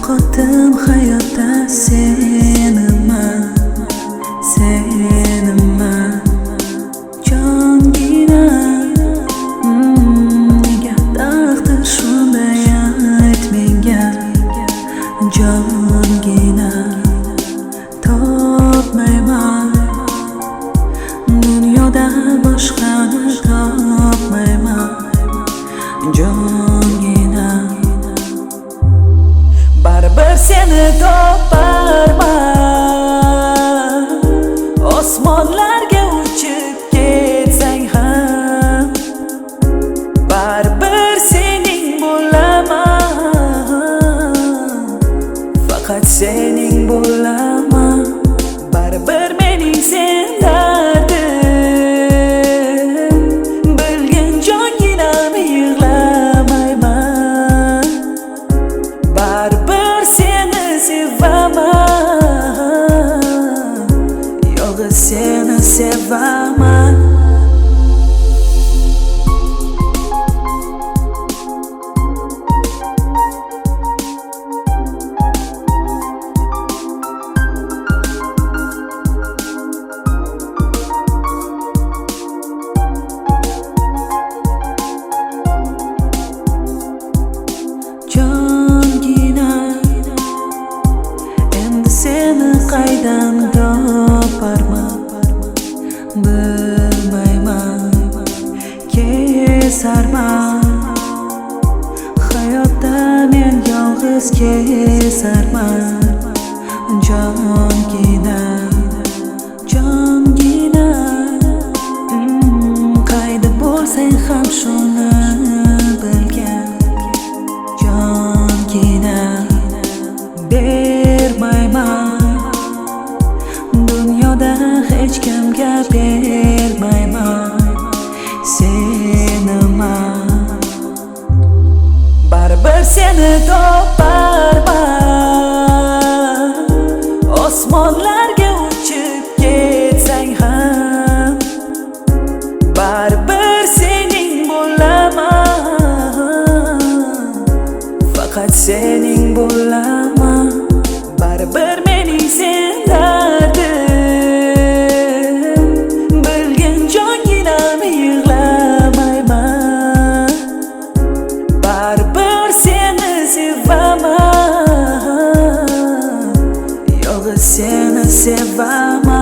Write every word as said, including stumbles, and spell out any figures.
yo'qotdim hayotda seniman, seniman jongina. Nega taqdir shunday ayt menga jongina. Topmayman dunyoda boshqani, topmayman jongina. Baribir seni toparman, osmonlarga uchib ketsang ham baribir sening bo'laman, faqat sening bo'laman. Baribir mening sen dardim, bilgin jonginam yig'lamayman. Baribir seni sevaman, yolg'iz seni sevaman. Seni qaydan toparman bilmayman, kezarman hayotda men yolg'iz kezarman. Jongina, jongina, qayda bo'lsang ham shuni bilgan. Jongina, bermayman dunyoda hech kimga bermayman seniman. Baribir seni toparman, osmonlarga uchib ketsang ham baribir sening bo'laman, faqat sening bo'laman. Baribir mening sen dardim, bilgin jonginam yig'lamayman. Baribir seni sevaman, yolg'iz seni sevaman.